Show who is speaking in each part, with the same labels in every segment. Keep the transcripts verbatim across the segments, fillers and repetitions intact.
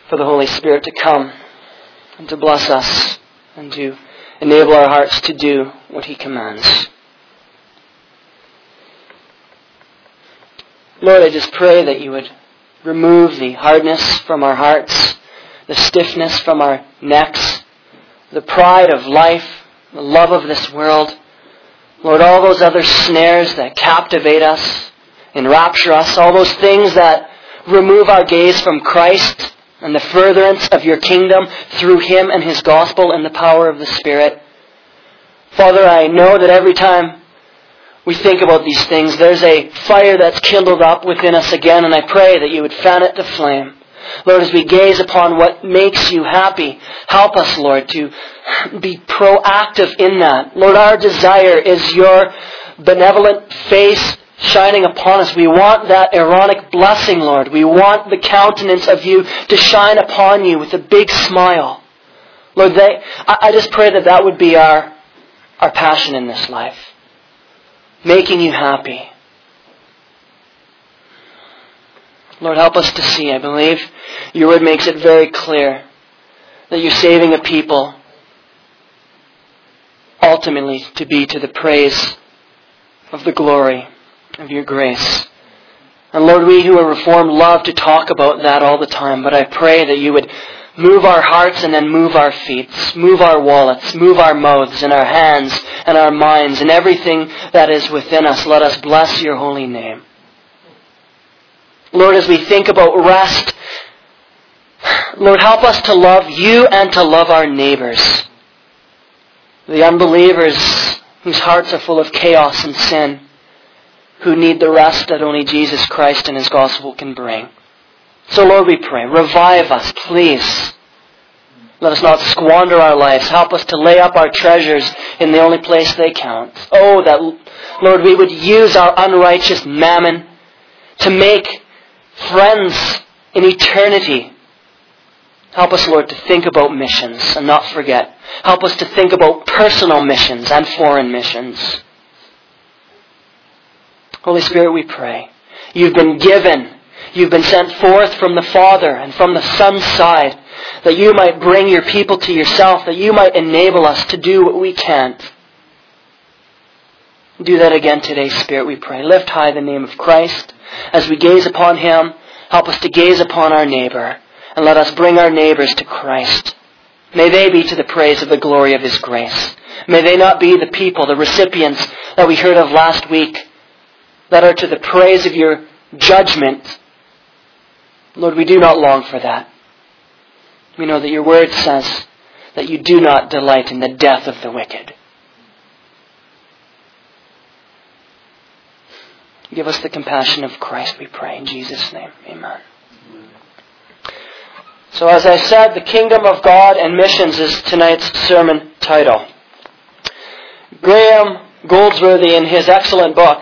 Speaker 1: for the Holy Spirit to come and to bless us and to enable our hearts to do what He commands. Lord, I just pray that You would remove the hardness from our hearts, the stiffness from our necks, the pride of life, the love of this world. Lord, all those other snares that captivate us, enrapture us, all those things that remove our gaze from Christ and the furtherance of Your kingdom through Him and His gospel and the power of the Spirit. Father, I know that every time we think about these things, there's a fire that's kindled up within us again, and I pray that You would fan it to flame. Lord, as we gaze upon what makes You happy, help us, Lord, to be proactive in that. Lord, our desire is Your benevolent face shining upon us. We want that Aaronic blessing, Lord. We want the countenance of You to shine upon You with a big smile. Lord, they, I just pray that that would be our, our passion in this life. Making You happy. Lord, help us to see. I believe Your word makes it very clear that You're saving a people ultimately to be to the praise of the glory of Your grace. And Lord, we who are Reformed love to talk about that all the time, but I pray that You would move our hearts and then move our feet, move our wallets, move our mouths and our hands and our minds and everything that is within us. Let us bless Your holy name. Lord, as we think about rest, Lord, help us to love You and to love our neighbors. The unbelievers whose hearts are full of chaos and sin, who need the rest that only Jesus Christ and His gospel can bring. So Lord, we pray, revive us, please. Let us not squander our lives. Help us to lay up our treasures in the only place they count. Oh, that, Lord, we would use our unrighteous mammon to make friends in eternity. Help us, Lord, to think about missions and not forget. Help us to think about personal missions and foreign missions. Holy Spirit, we pray. You've been given. You've been sent forth from the Father and from the Son's side, that You might bring Your people to Yourself, that You might enable us to do what we can't. Do that again today, Spirit, we pray. Lift high the name of Christ. As we gaze upon Him, help us to gaze upon our neighbor, and let us bring our neighbors to Christ. May they be to the praise of the glory of His grace. May they not be the people, the recipients that we heard of last week, that are to the praise of Your judgment. Lord, we do not long for that. We know that Your word says that You do not delight in the death of the wicked. Give us the compassion of Christ, we pray. In Jesus' name, amen. So as I said, the kingdom of God and missions is tonight's sermon title. Graham Goldsworthy, in his excellent book,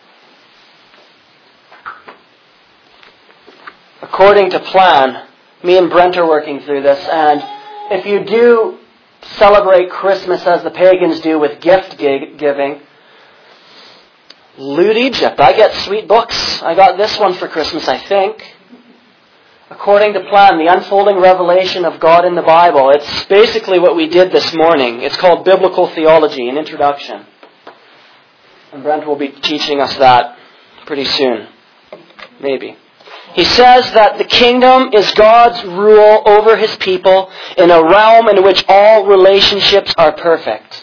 Speaker 1: According to Plan, me and Brent are working through this, and if you do celebrate Christmas as the pagans do with gift giving, Loot Egypt. I get sweet books. I got this one for Christmas, I think. According to Plan, the unfolding revelation of God in the Bible. It's basically what we did this morning. It's called Biblical Theology, an introduction. And Brent will be teaching us that pretty soon. Maybe. He says that the kingdom is God's rule over His people in a realm in which all relationships are perfect.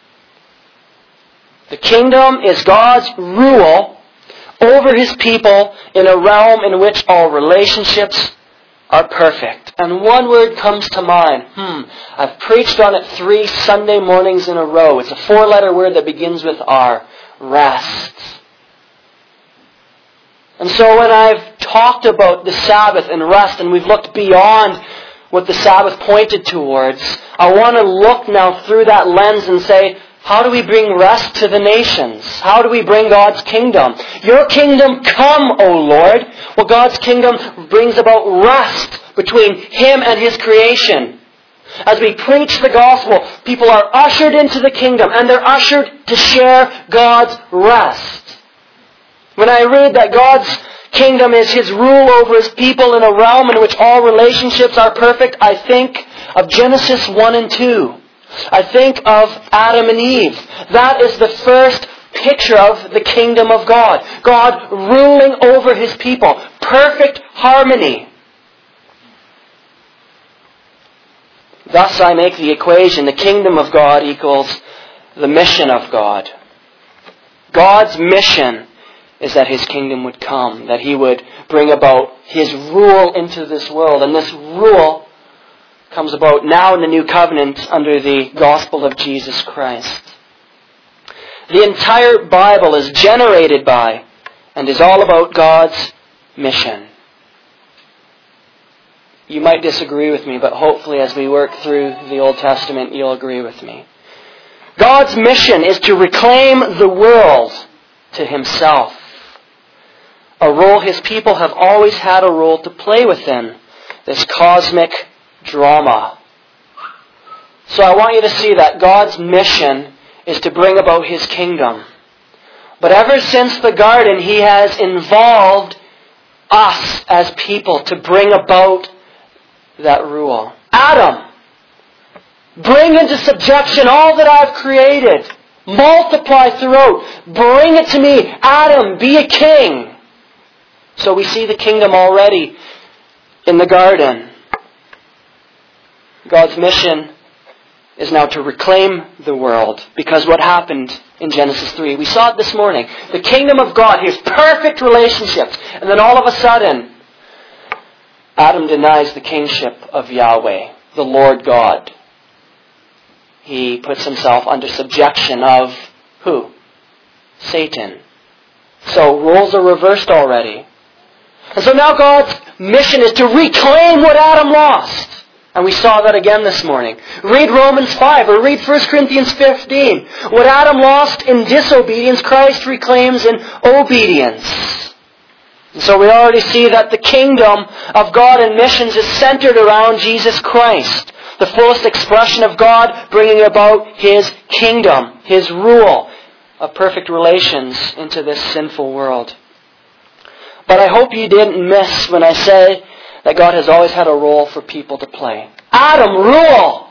Speaker 1: The kingdom is God's rule over His people in a realm in which all relationships are perfect. And one word comes to mind. Hmm. I've preached on it three Sunday mornings in a row. It's a four-letter word that begins with R. Rest. And so when I've talked about the Sabbath and rest, and we've looked beyond what the Sabbath pointed towards, I want to look now through that lens and say, how do we bring rest to the nations? How do we bring God's kingdom? Your kingdom come, O Lord. Well, God's kingdom brings about rest between Him and His creation. As we preach the gospel, people are ushered into the kingdom, and they're ushered to share God's rest. When I read that God's kingdom is His rule over His people in a realm in which all relationships are perfect, I think of Genesis one and two. I think of Adam and Eve. That is the first picture of the kingdom of God. God ruling over His people. Perfect harmony. Thus I make the equation, the kingdom of God equals the mission of God. God's mission is that His kingdom would come, that He would bring about His rule into this world. And this rule comes about now in the new covenant under the gospel of Jesus Christ. The entire Bible is generated by and is all about God's mission. You might disagree with me, but hopefully as we work through the Old Testament, you'll agree with me. God's mission is to reclaim the world to Himself. A role His people have always had a role to play within this cosmic drama. So I want you to see that God's mission is to bring about His kingdom. But ever since the garden, He has involved us as people to bring about that rule. Adam, bring into subjection all that I've created. Multiply throughout. Bring it to me. Adam, be a king. So we see the kingdom already in the garden. God's mission is now to reclaim the world. Because what happened in Genesis three, we saw it this morning. The kingdom of God, His perfect relationships. And then all of a sudden, Adam denies the kingship of Yahweh, the Lord God. He puts himself under subjection of who? Satan. So roles are reversed already. And so now God's mission is to reclaim what Adam lost. And we saw that again this morning. Read Romans five or read First Corinthians fifteen. What Adam lost in disobedience, Christ reclaims in obedience. And so we already see that the kingdom of God and missions is centered around Jesus Christ. The fullest expression of God bringing about His kingdom, His rule of perfect relations into this sinful world. But I hope you didn't miss when I say that God has always had a role for people to play. Adam, rule!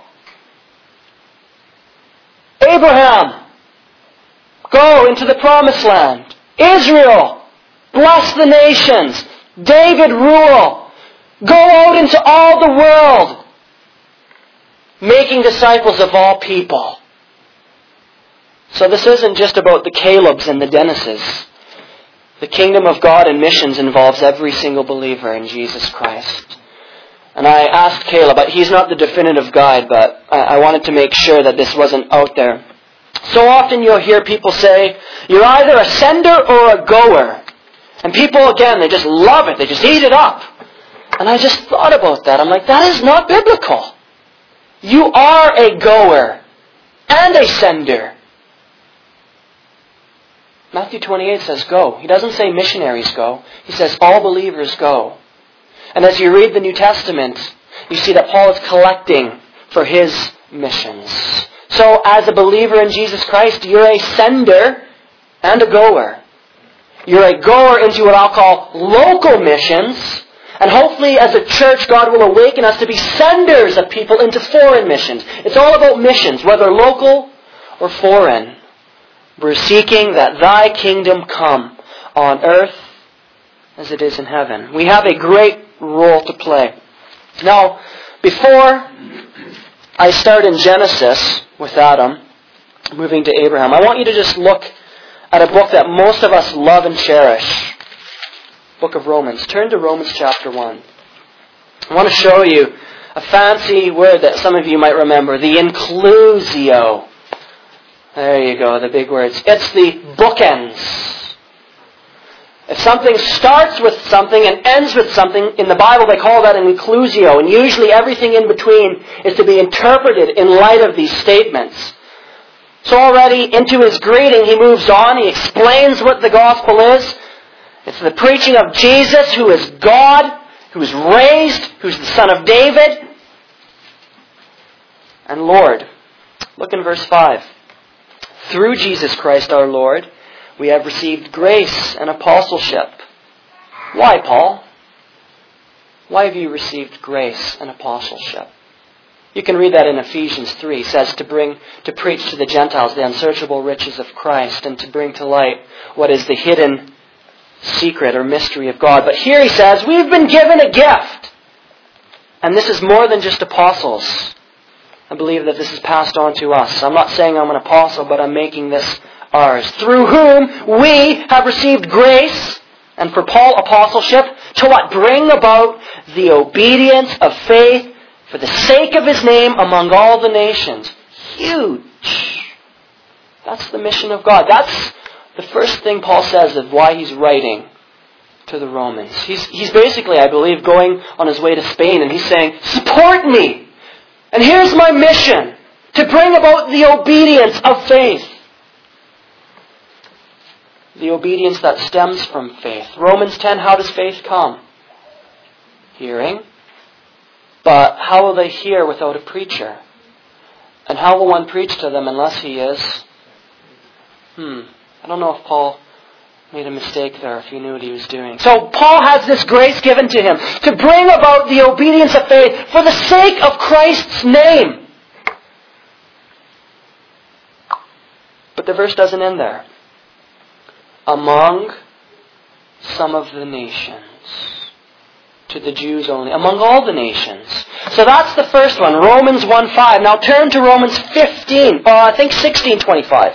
Speaker 1: Abraham, go into the promised land. Israel, bless the nations. David, rule. Go out into all the world, making disciples of all people. So this isn't just about the Calebs and the Dennises. The kingdom of God and missions involves every single believer in Jesus Christ. And I asked Caleb, but he's not the definitive guide, but I wanted to make sure that this wasn't out there. So often you'll hear people say, you're either a sender or a goer. And people, again, they just love it. They just eat it up. And I just thought about that. I'm like, that is not biblical. You are a goer and a sender. Matthew twenty-eight says go. He doesn't say missionaries go. He says all believers go. And as you read the New Testament, you see that Paul is collecting for his missions. So as a believer in Jesus Christ, you're a sender and a goer. You're a goer into what I'll call local missions. And hopefully as a church, God will awaken us to be senders of people into foreign missions. It's all about missions, whether local or foreign. We're seeking that Thy kingdom come on earth as it is in heaven. We have a great role to play. Now, before I start in Genesis with Adam, moving to Abraham, I want you to just look at a book that most of us love and cherish. Book of Romans. Turn to Romans chapter one. I want to show you a fancy word that some of you might remember, the inclusio. There you go, the big words. It's the bookends. If something starts with something and ends with something, in the Bible they call that an inclusio. And usually everything in between is to be interpreted in light of these statements. So already into his greeting he moves on. He explains what the gospel is. It's the preaching of Jesus, who is God, who is raised, who's the Son of David, and Lord. Look in verse five. Through Jesus Christ our Lord, we have received grace and apostleship. Why, Paul? Why have you received grace and apostleship? You can read that in Ephesians three. It says to bring, to preach to the Gentiles the unsearchable riches of Christ and to bring to light what is the hidden secret or mystery of God. But here he says, we've been given a gift. And this is more than just apostles. I believe that this is passed on to us. I'm not saying I'm an apostle, but I'm making this ours. Through whom we have received grace, and for Paul, apostleship, to what? Bring about the obedience of faith for the sake of His name among all the nations. Huge. That's the mission of God. That's the first thing Paul says of why he's writing to the Romans. He's, he's basically, I believe, going on his way to Spain, and he's saying, support me! And here's my mission, to bring about the obedience of faith. The obedience that stems from faith. Romans ten, how does faith come? Hearing. But how will they hear without a preacher? And how will one preach to them unless he is? Hmm. I don't know if Paul made a mistake there, if he knew what he was doing. So Paul has this grace given to him to bring about the obedience of faith for the sake of Christ's name. But the verse doesn't end there. Among some of the nations. To the Jews only. Among all the nations. So that's the first one. Romans one five. Now turn to Romans fifteen. Oh, I think sixteen twenty-five.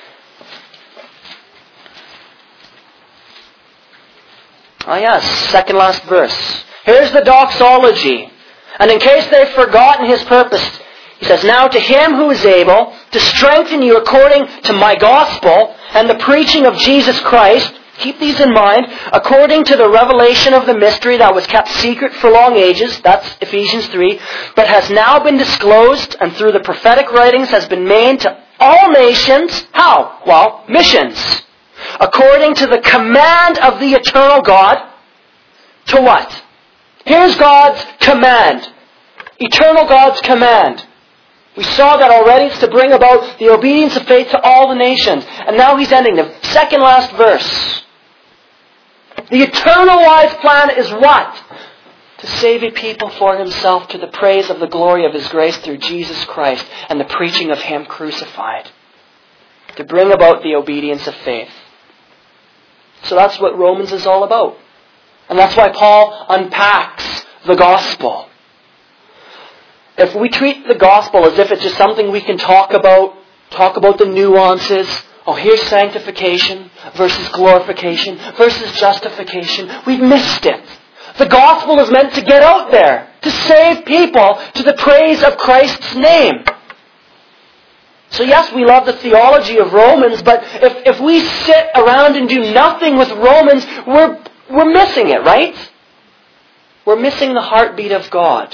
Speaker 1: Oh yes, second last verse. Here's the doxology. And in case they've forgotten his purpose, he says, now to him who is able to strengthen you according to my gospel and the preaching of Jesus Christ, keep these in mind, according to the revelation of the mystery that was kept secret for long ages, that's Ephesians three, but has now been disclosed and through the prophetic writings has been made to all nations. How? Well, missions. According to the command of the eternal God, to what? Here's God's command. Eternal God's command. We saw that already. It's to bring about the obedience of faith to all the nations. And now he's ending the second last verse. The eternal wise plan is what? To save a people for himself to the praise of the glory of his grace through Jesus Christ and the preaching of him crucified. To bring about the obedience of faith. So that's what Romans is all about. And that's why Paul unpacks the gospel. If we treat the gospel as if it's just something we can talk about, talk about the nuances, oh, here's sanctification versus glorification versus justification, we've missed it. The gospel is meant to get out there, to save people to the praise of Christ's name. So yes, we love the theology of Romans, but if, if we sit around and do nothing with Romans, we're, we're missing it, right? We're missing the heartbeat of God.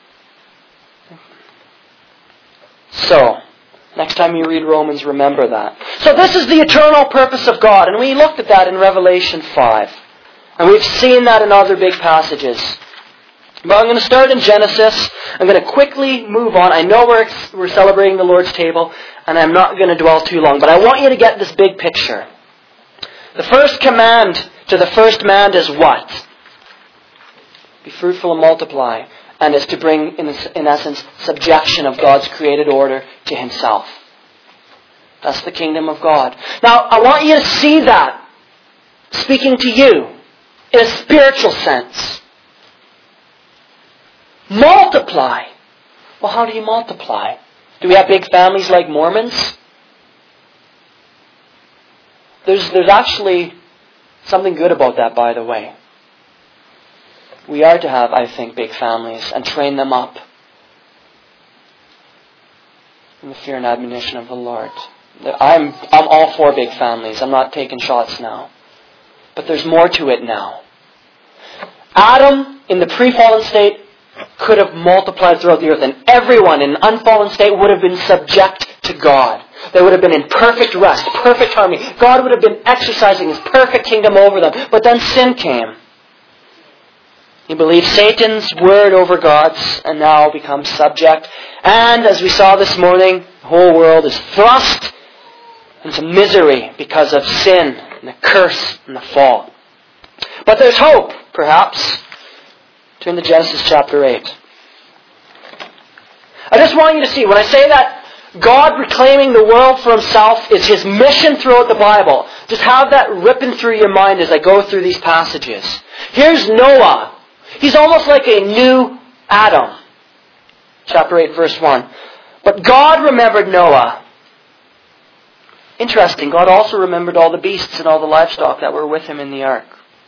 Speaker 1: So, next time you read Romans, remember that. So this is the eternal purpose of God, and we looked at that in Revelation five. And we've seen that in other big passages. But I'm going to start in Genesis. I'm going to quickly move on. I know we're, we're celebrating the Lord's table, and I'm not going to dwell too long, but I want you to get this big picture. The first command to the first man is what? Be fruitful and multiply. And is to bring, in, in essence, subjection of God's created order to himself. That's the kingdom of God. Now, I want you to see that speaking to you in a spiritual sense. Multiply. Well, how do you multiply? Do we have big families like Mormons? There's, there's actually something good about that, by the way. We are to have, I think, big families and train them up in the fear and admonition of the Lord. I'm, I'm all for big families. I'm not taking shots now. But there's more to it now. Adam, in the pre-fallen state, could have multiplied throughout the earth, and everyone in an unfallen state would have been subject to God. They would have been in perfect rest, perfect harmony. God would have been exercising his perfect kingdom over them. But then sin came. He believed Satan's word over God's and now becomes subject. And as we saw this morning, the whole world is thrust into misery because of sin and the curse and the fall. But there's hope, perhaps. Turn to Genesis chapter eight. I just want you to see, when I say that God reclaiming the world for Himself is His mission throughout the Bible, just have that ripping through your mind as I go through these passages. Here's Noah. He's almost like a new Adam. Chapter eight, verse one. But God remembered Noah. Interesting, God also remembered all the beasts and all the livestock that were with him in the ark.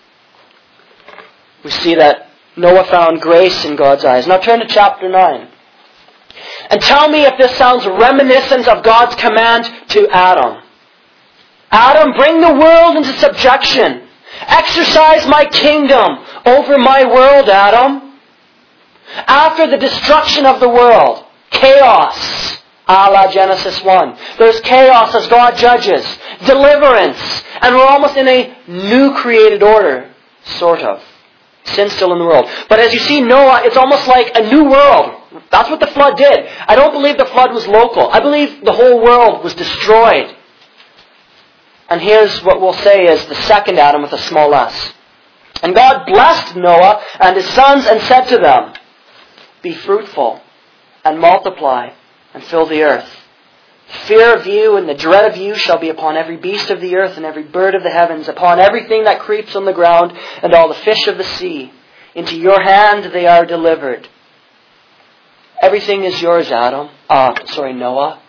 Speaker 1: We see that Noah found grace in God's eyes. Now turn to chapter nine. And tell me if this sounds reminiscent of God's command to Adam. Adam, bring the world into subjection. Exercise my kingdom over my world, Adam. After the destruction of the world, chaos, a la Genesis one. There's chaos as God judges, deliverance, and we're almost in a new created order, sort of. Sin still in the world. But as you see Noah, it's almost like a new world. That's what the flood did. I don't believe the flood was local. I believe the whole world was destroyed. And here's what we'll say is the second Adam with a small s. And God blessed Noah and his sons and said to them, be fruitful and multiply and fill the earth. Fear of you and the dread of you shall be upon every beast of the earth and every bird of the heavens, upon everything that creeps on the ground and all the fish of the sea. Into your hand they are delivered. Everything is yours, Adam. Ah, uh, sorry, Noah.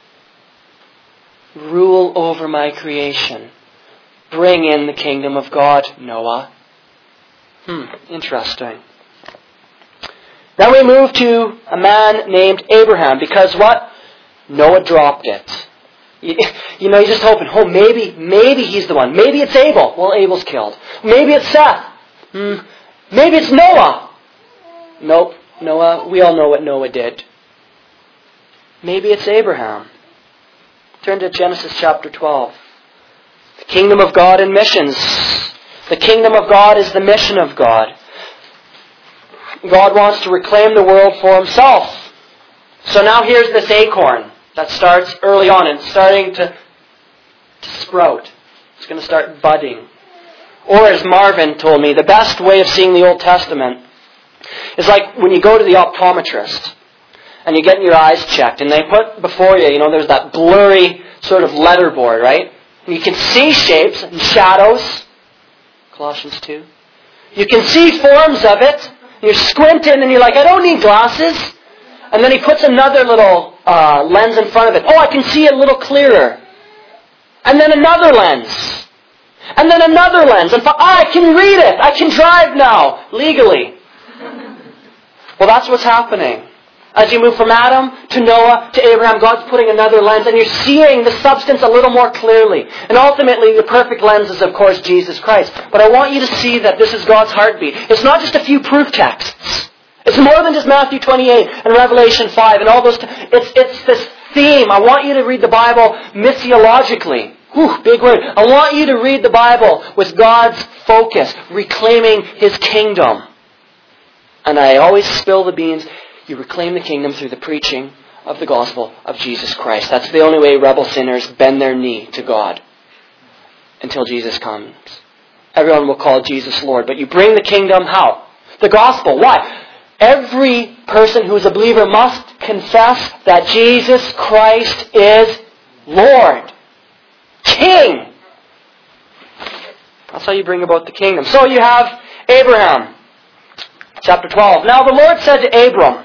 Speaker 1: Rule over my creation. Bring in the kingdom of God, Noah. Hmm, interesting. Now we move to a man named Abraham, because what? Noah dropped it. You, you know, you're just hoping, oh, maybe, maybe he's the one. Maybe it's Abel. Well, Abel's killed. Maybe it's Seth. Hmm. Maybe it's Noah. Nope, Noah. We all know what Noah did. Maybe it's Abraham. Turn to Genesis chapter twelve. The kingdom of God and missions. The kingdom of God is the mission of God. God wants to reclaim the world for Himself. So now here's this acorn that starts early on and starting to, to sprout. It's going to start budding. Or as Marvin told me, the best way of seeing the Old Testament is like when you go to the optometrist and you're getting your eyes checked and they put before you, you know, there's that blurry sort of letterboard, right? And you can see shapes and shadows. Colossians two. You can see forms of it. You're squinting and you're like, I don't need glasses. And then he puts another little uh, lens in front of it. Oh, I can see it a little clearer. And then another lens. And then another lens. And ah, I can read it. I can drive now, legally. Well, that's what's happening. As you move from Adam to Noah to Abraham, God's putting another lens and you're seeing the substance a little more clearly. And ultimately, the perfect lens is, of course, Jesus Christ. But I want you to see that this is God's heartbeat. It's not just a few proof texts. It's more than just Matthew twenty-eight and Revelation five and all those. T- it's, it's this theme. I want you to read the Bible missiologically. Whew, big word. I want you to read the Bible with God's focus, reclaiming His kingdom. And I always spill the beans. You reclaim the kingdom through the preaching of the gospel of Jesus Christ. That's the only way rebel sinners bend their knee to God until Jesus comes. Everyone will call Jesus Lord. But you bring the kingdom how? The gospel. Why? Every person who is a believer must confess that Jesus Christ is Lord. King. That's how you bring about the kingdom. So you have Abraham. Chapter twelve. Now the Lord said to Abram,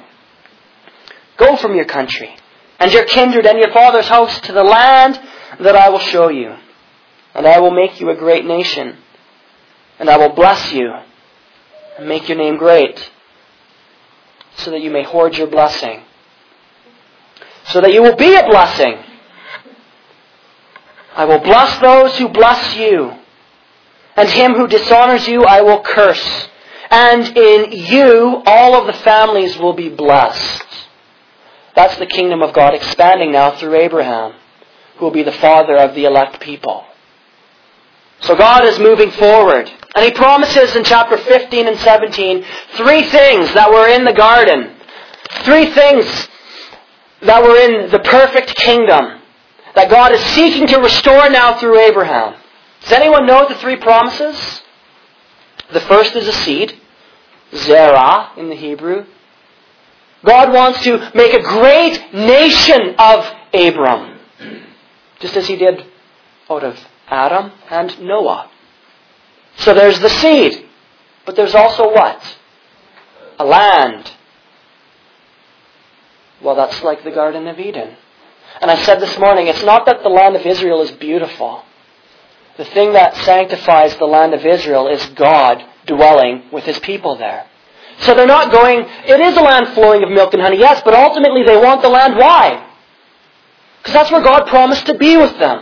Speaker 1: go from your country and your kindred and your father's house to the land that I will show you. And I will make you a great nation. And I will bless you and make your name great, so that you may hoard your blessing. So that you will be a blessing. I will bless those who bless you. And him who dishonors you I will curse. And in you all of the families will be blessed. That's the kingdom of God expanding now through Abraham, who will be the father of the elect people. So God is moving forward. And He promises in chapter fifteen and seventeen three things that were in the garden. Three things that were in the perfect kingdom that God is seeking to restore now through Abraham. Does anyone know the three promises? The first is a seed, zerah in the Hebrew. God wants to make a great nation of Abram, just as He did out of Adam and Noah. So there's the seed, but there's also what? A land. Well, that's like the Garden of Eden. And I said this morning, it's not that the land of Israel is beautiful. The thing that sanctifies the land of Israel is God dwelling with His people there. So they're not going, it is a land flowing of milk and honey, yes, but ultimately they want the land. Why? Because that's where God promised to be with them.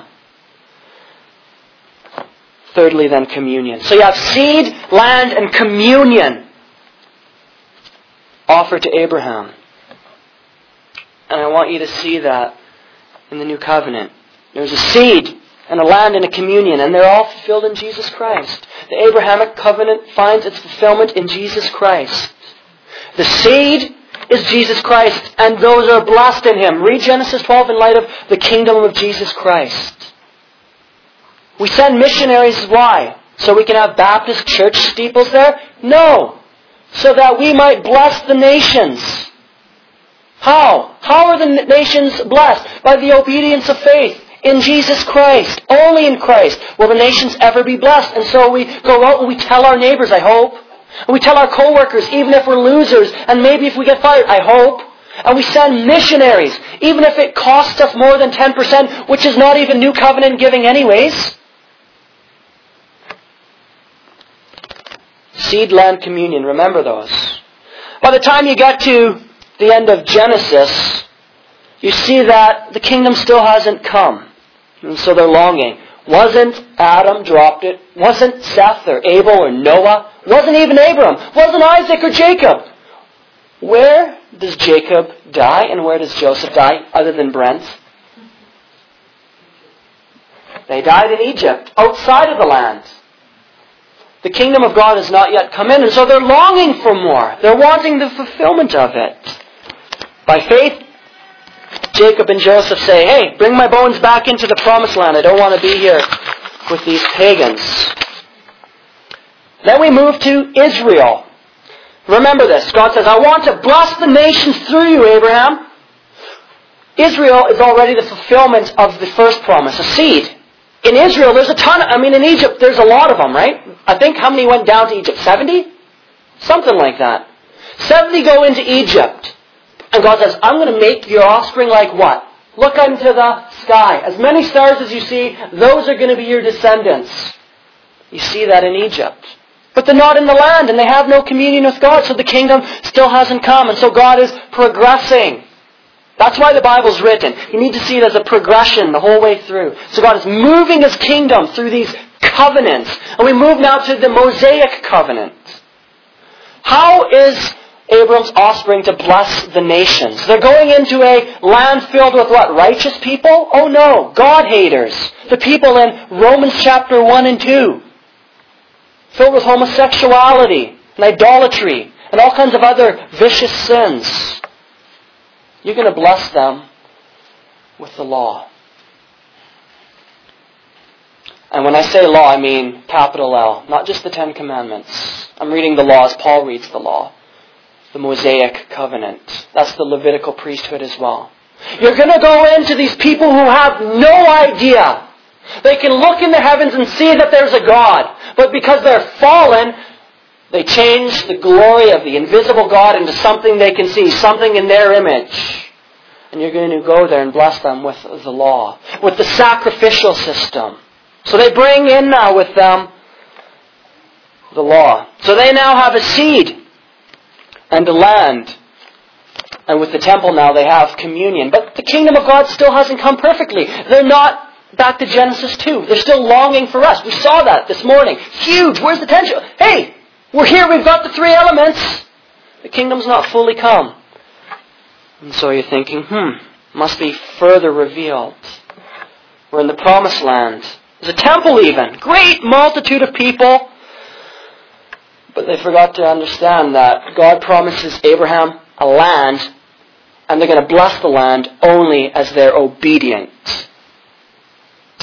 Speaker 1: Thirdly, then, communion. So you have seed, land, and communion offered to Abraham. And I want you to see that in the New Covenant. There's a seed and a land and a communion, and they're all fulfilled in Jesus Christ. The Abrahamic covenant finds its fulfillment in Jesus Christ. The seed is Jesus Christ, and those are blessed in Him. Read Genesis twelve in light of the kingdom of Jesus Christ. We send missionaries. Why? So we can have Baptist church steeples there? No. So that we might bless the nations. How? How are the nations blessed? By the obedience of faith in Jesus Christ. Only in Christ will the nations ever be blessed. And so we go out and we tell our neighbors, I hope. And we tell our co-workers, even if we're losers, and maybe if we get fired, I hope. And we send missionaries, even if it costs us more than ten percent, which is not even New Covenant giving anyways. Seed, land, communion. Remember those. By the time you get to the end of Genesis, you see that the kingdom still hasn't come. And so they're longing. Wasn't Adam dropped it? Wasn't Seth or Abel or Noah? Wasn't even Abram? Wasn't Isaac or Jacob? Where does Jacob die and where does Joseph die other than Brent? They died in Egypt, outside of the land. The kingdom of God has not yet come in, and so they're longing for more. They're wanting the fulfillment of it. By faith, Jacob and Joseph say, hey, bring my bones back into the promised land. I don't want to be here with these pagans. Then we move to Israel. Remember this. God says, I want to bless the nations through you, Abraham. Israel is already the fulfillment of the first promise, a seed. In Israel, there's a ton of, I mean, in Egypt, there's a lot of them, right? I think how many went down to Egypt? seventy? Something like that. seventy go into Egypt. And God says, I'm going to make your offspring like what? Look into the sky. As many stars as you see, those are going to be your descendants. You see that in Egypt. But they're not in the land, and they have no communion with God, so the kingdom still hasn't come. And so God is progressing. That's why the Bible's written. You need to see it as a progression the whole way through. So God is moving His kingdom through these covenants. And we move now to the Mosaic covenant. How is Abram's offspring to bless the nations? They're going into a land filled with what? Righteous people? Oh no, God-haters. The people in Romans chapter one and two. Filled with homosexuality and idolatry and all kinds of other vicious sins. You're going to bless them with the law. And when I say law, I mean capital L, not just the Ten Commandments. I'm reading the law as Paul reads the law. The Mosaic covenant. That's the Levitical priesthood as well. You're going to go into these people who have no idea. They can look in the heavens and see that there's a God. But because they're fallen, they change the glory of the invisible God into something they can see, something in their image. And you're going to go there and bless them with the law, with the sacrificial system. So they bring in now with them the law. So they now have a seed and a land. And with the temple now they have communion. But the kingdom of God still hasn't come perfectly. They're not back to Genesis two. They're still longing for us. We saw that this morning. Huge. Where's the tension? Hey, we're here. We've got the three elements. The kingdom's not fully come. And so you're thinking, hmm, must be further revealed. We're in the promised land. There's a temple even. Great multitude of people. But they forgot to understand that God promises Abraham a land, and they're going to bless the land only as they're obedient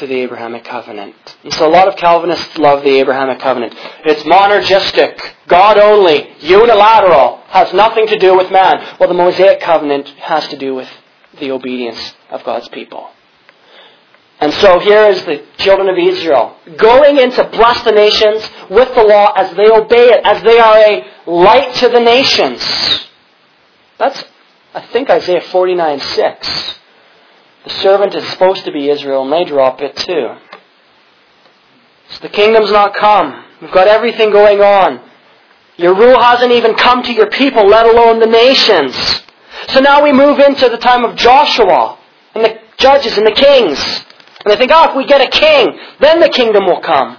Speaker 1: to the Abrahamic covenant. And so a lot of Calvinists love the Abrahamic covenant. It's monergistic, God only, unilateral, has nothing to do with man. Well, the Mosaic covenant has to do with the obedience of God's people. And so here is the children of Israel going in to bless the nations with the law as they obey it, as they are a light to the nations. That's, I think, Isaiah forty-nine six. The servant is supposed to be Israel, and they drop it too. So the kingdom's not come. We've got everything going on. Your rule hasn't even come to your people, let alone the nations. So now we move into the time of Joshua, and the judges and the kings. And they think, oh, if we get a king, then the kingdom will come.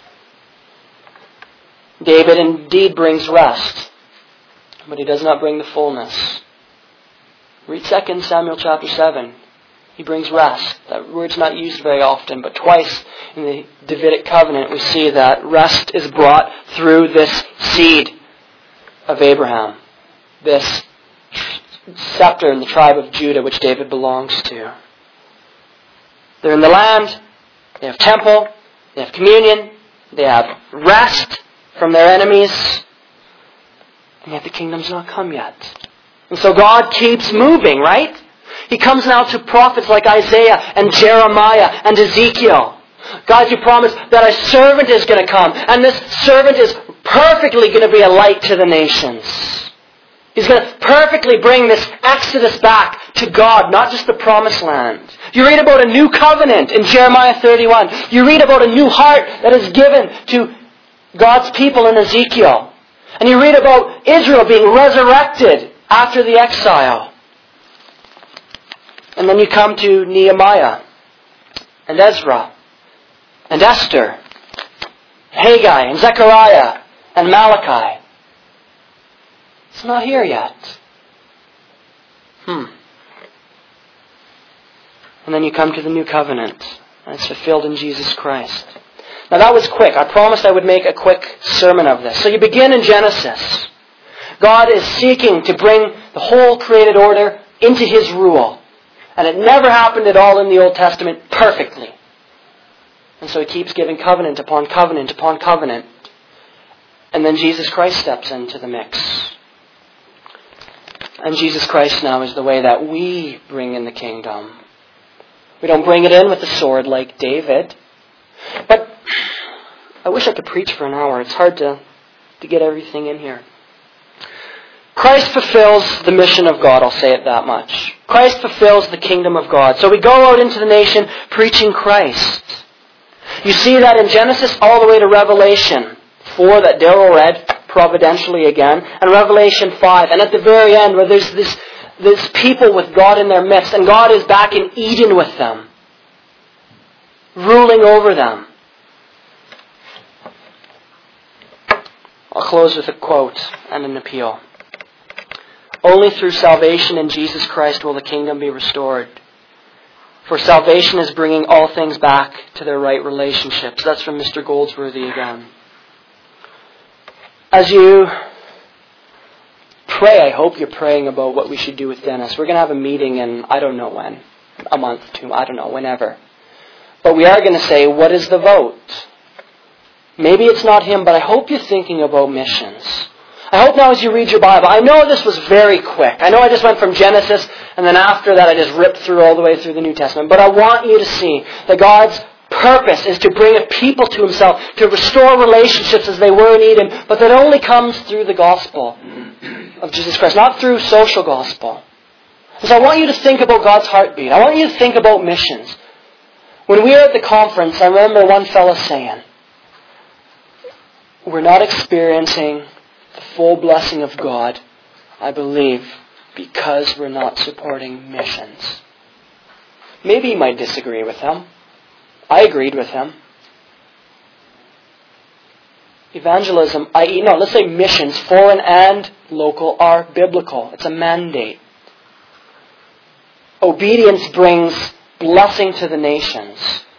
Speaker 1: David indeed brings rest, but he does not bring the fullness. Read Second Samuel chapter seven. He brings rest. That word's not used very often, but twice in the Davidic covenant we see that rest is brought through this seed of Abraham. This scepter in the tribe of Judah which David belongs to. They're in the land, they have temple, they have communion, they have rest from their enemies, and yet the kingdom's not come yet. And so God keeps moving, right? He comes now to prophets like Isaiah and Jeremiah and Ezekiel. God, you promised that a servant is going to come, and this servant is perfectly going to be a light to the nations. He's going to perfectly bring this exodus back to God, not just the promised land. You read about a new covenant in Jeremiah thirty-one. You read about a new heart that is given to God's people in Ezekiel. And you read about Israel being resurrected after the exile. And then you come to Nehemiah and Ezra and Esther, Haggai and Zechariah and Malachi. It's not here yet. Hmm. And then you come to the new covenant, and it's fulfilled in Jesus Christ. Now that was quick. I promised I would make a quick sermon of this. So you begin in Genesis. God is seeking to bring the whole created order into His rule. And it never happened at all in the Old Testament perfectly. And so He keeps giving covenant upon covenant upon covenant. And then Jesus Christ steps into the mix. And Jesus Christ now is the way that we bring in the kingdom. We don't bring it in with the sword like David. But I wish I could preach for an hour. It's hard to, to get everything in here. Christ fulfills the mission of God, I'll say it that much. Christ fulfills the kingdom of God. So we go out into the nation preaching Christ. You see that in Genesis all the way to Revelation four that Darrell read providentially again, and Revelation five, and at the very end where there's this, this people with God in their midst, and God is back in Eden with them, ruling over them. I'll close with a quote and an appeal. Only through salvation in Jesus Christ will the kingdom be restored. For salvation is bringing all things back to their right relationships. That's from Mister Goldsworthy again. As you pray, I hope you're praying about what we should do with Dennis. We're going to have a meeting in, I don't know when, a month, two, I don't know, whenever. But we are going to say, what is the vote? Maybe it's not him, but I hope you're thinking about missions. I hope now as you read your Bible, I know this was very quick. I know I just went from Genesis, and then after that I just ripped through all the way through the New Testament. But I want you to see that God's purpose is to bring a people to Himself, to restore relationships as they were in Eden, but that only comes through the gospel of Jesus Christ, not through social gospel. And so I want you to think about God's heartbeat. I want you to think about missions. When we were at the conference, I remember one fellow saying, we're not experiencing the full blessing of God, I believe, because we're not supporting missions. Maybe you might disagree with him. I agreed with him. Evangelism, that is, no, let's say missions, foreign and local, are biblical. It's a mandate. Obedience brings blessing to the nations.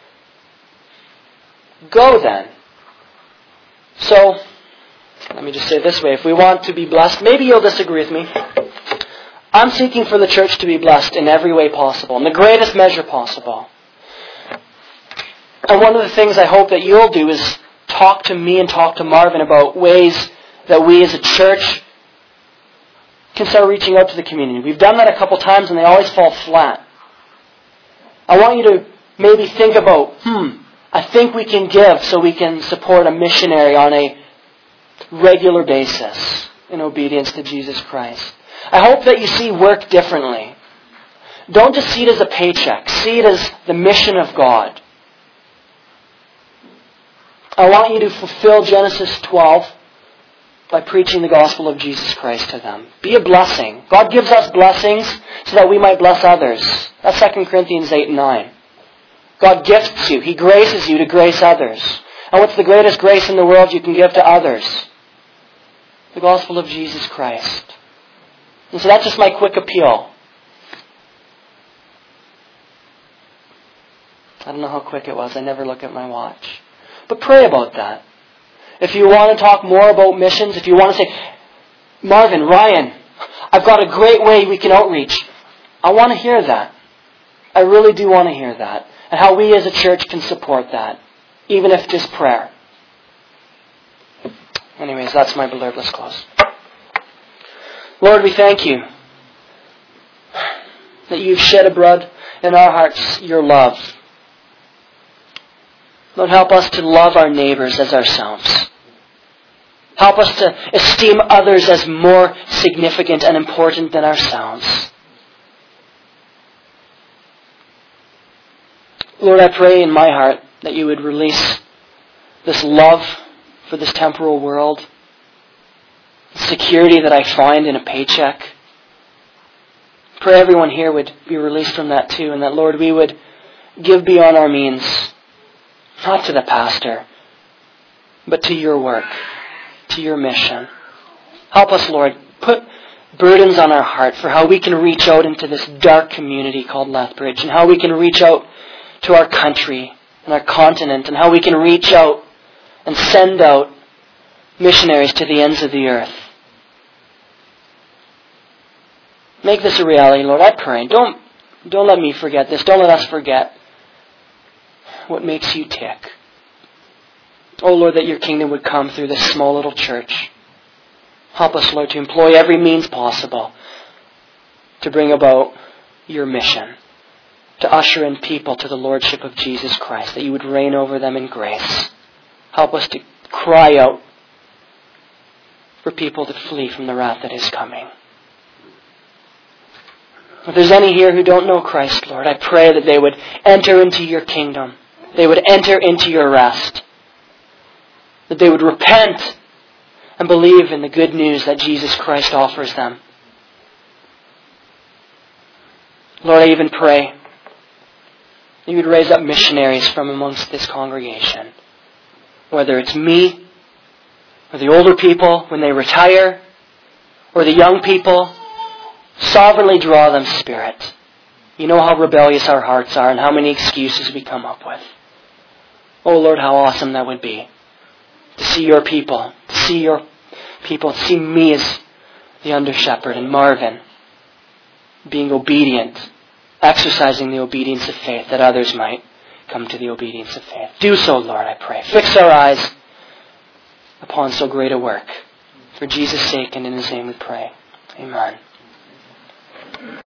Speaker 1: Go then. So, let me just say it this way. If we want to be blessed, maybe you'll disagree with me. I'm seeking for the church to be blessed in every way possible, in the greatest measure possible. And one of the things I hope that you'll do is talk to me and talk to Marvin about ways that we as a church can start reaching out to the community. We've done that a couple times and they always fall flat. I want you to maybe think about, hmm, I think we can give so we can support a missionary on a regular basis in obedience to Jesus Christ. I hope that you see work differently. Don't just see it as a paycheck. See it as the mission of God. I want you to fulfill Genesis twelve by preaching the gospel of Jesus Christ to them. Be a blessing. God gives us blessings so that we might bless others. That's Second Corinthians eight and nine. God gifts you. He graces you to grace others. And what's the greatest grace in the world you can give to others? The gospel of Jesus Christ. And so that's just my quick appeal. I don't know how quick it was. I never look at my watch. But pray about that. If you want to talk more about missions, if you want to say, Marvin, Ryan, I've got a great way we can outreach. I want to hear that. I really do want to hear that. And how we as a church can support that. Even if just prayer. Anyways, that's my blurb. Let's close. Lord, we thank you that you've shed abroad in our hearts your love. Lord, help us to love our neighbors as ourselves. Help us to esteem others as more significant and important than ourselves. Lord, I pray in my heart that you would release this love for this temporal world, the security that I find in a paycheck. Pray everyone here would be released from that too, and that, Lord, we would give beyond our means, not to the pastor, but to your work, to your mission. Help us, Lord, put burdens on our heart for how we can reach out into this dark community called Lethbridge, and how we can reach out to our country and our continent, and how we can reach out and send out missionaries to the ends of the earth. Make this a reality, Lord. I pray. Don't, don't let me forget this. Don't let us forget what makes you tick. Oh, Lord, that your kingdom would come through this small little church. Help us, Lord, to employ every means possible to bring about your mission, to usher in people to the Lordship of Jesus Christ, that you would reign over them in grace. Help us to cry out for people to flee from the wrath that is coming. If there's any here who don't know Christ, Lord, I pray that they would enter into your kingdom. They would enter into your rest. That they would repent and believe in the good news that Jesus Christ offers them. Lord, I even pray that you would raise up missionaries from amongst this congregation. Whether it's me, or the older people when they retire, or the young people, sovereignly draw them, Spirit. You know how rebellious our hearts are and how many excuses we come up with. Oh Lord, how awesome that would be. To see your people, to see your people, to see me as the under-shepherd and Marvin being obedient, exercising the obedience of faith that others might come to the obedience of faith. Do so, Lord, I pray. Fix our eyes upon so great a work. For Jesus' sake and in his name we pray. Amen.